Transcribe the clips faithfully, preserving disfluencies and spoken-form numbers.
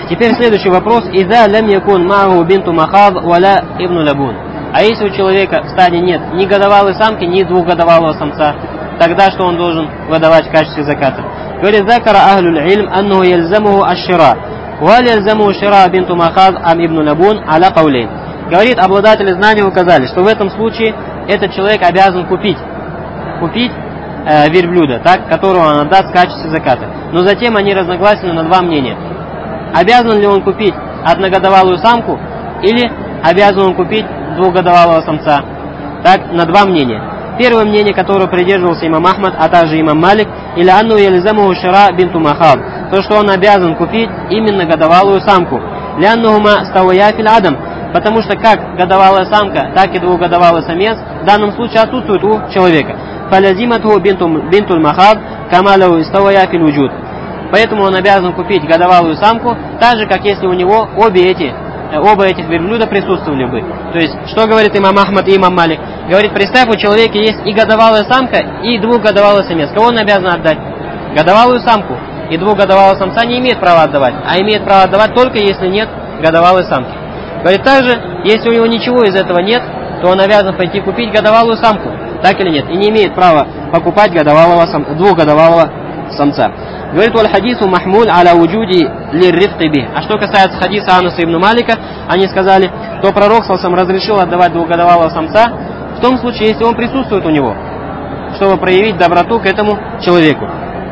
Теперь следующий вопрос. «Иза лям якун маху бинту махад валя ибну лабун». А если у человека в стаде нет ни годовалой самки, ни двухгодовалого самца, тогда что он должен выдавать в качестве заката? Говорит: «Закара ахлюль ильм аннаху яльзамуху аш-шира, валь яльзамуху шира бинту махад ам ибну лабун аля каулейн». Говорит, обладатели знаний указали, что в этом случае этот человек обязан купить, купить э, верблюда, так, которого он отдаст в качестве заката. Но затем они разногласны на два мнения. Обязан ли он купить одногодовалую самку или обязан он купить двухгодовалого самца? Так, на два мнения. Первое мнение, которое придерживался имам Ахмад, а также имам Малик, или анну яльзамуху шира бинту махад, то, что он обязан купить именно годовалую самку. Ляннухума стауя фил адам, потому что как годовалая самка, так и двухгодовалый самец в данном случае отсутствуют у человека. Фалязиматху бинтуль махад камалау стауя фил вуджуд. Поэтому он обязан купить годовалую самку, так же, как если у него обе эти, оба этих верблюда присутствовали бы. То есть, что говорит имам Ахмад и имам Малик? Говорит, представь, у человека есть и годовалая самка, и двухгодовалый самец. Кого он обязан отдать? Годовалую самку. И двухгодовалого самца не имеет права отдавать, а имеет право отдавать только если нет годовалой самки. Говорит, также, если у него ничего из этого нет, то он обязан пойти купить годовалую самку. Так или нет? И не имеет права покупать годовалого сам, двухгодовалого самца. Говорит, валь хадису махмуль аля вуджуди лиррифты бих. А что касается хадиса Анаса ибн Малика, они сказали, то пророк саллаллаху разрешил отдавать двухгодовалого самца в том случае, если он присутствует у него, чтобы проявить доброту к этому человеку.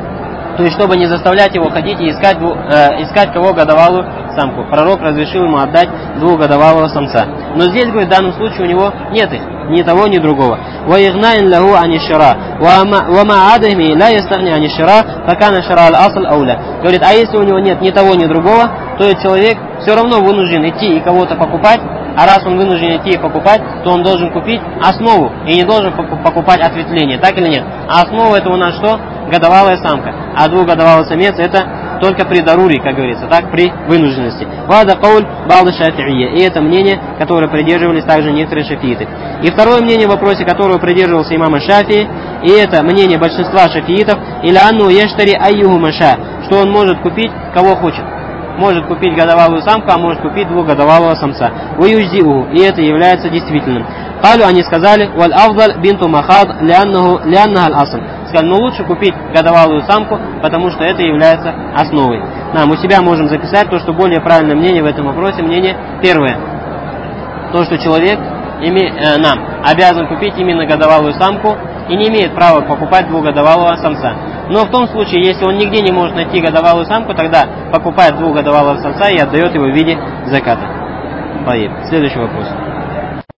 То есть, чтобы не заставлять его ходить и искать, э, искать кого годовалую самку. Пророк разрешил ему отдать двухгодовалого самца. Но здесь, говорит, в данном случае у него нет их, ни того, ни другого. وَيِغْنَائِنْ لَهُ عَنِ الشِّرَاءِ وَمَا عَدَهْمِ لَا يَسْتَغْنِي عَنِ الشِّرَاءِ فَكَانَ شَرَاءَ الْأَصْلِ أَوْلَى. Говорит, а если у него нет ни того, ни другого, то этот человек все равно вынужден идти и кого-то покупать. А раз он вынужден идти и покупать, то он должен купить основу и не должен покупать ответвление, так или нет? А основа это у нас что? Годовалая самка. А двухгодовалый самец это только при даруре, как говорится, так, при вынужденности. Вада кауль балда шафи'ия. И это мнение, которое придерживались также некоторые шафииты. И второе мнение в вопросе, которого придерживался имам Шафии, и это мнение большинства шафиитов, или анну ештари айюху маша, что он может купить кого хочет. Может купить годовалую самку, а может купить двухгодовалого самца. Уюждиу, и это является действительным. Калю, они сказали, валь авдаль бинту махад ляннаху аль-асл. Сказали, но лучше купить годовалую самку, потому что это является основой. Нам у себя можем записать то, что более правильное мнение в этом вопросе, мнение первое. То, что человек име, э, нам обязан купить именно годовалую самку и не имеет права покупать двухгодовалого самца. Но в том случае, если он нигде не может найти годовалую самку, тогда покупает двухгодовалого самца и отдает его в виде заката. Поехали. Следующий вопрос.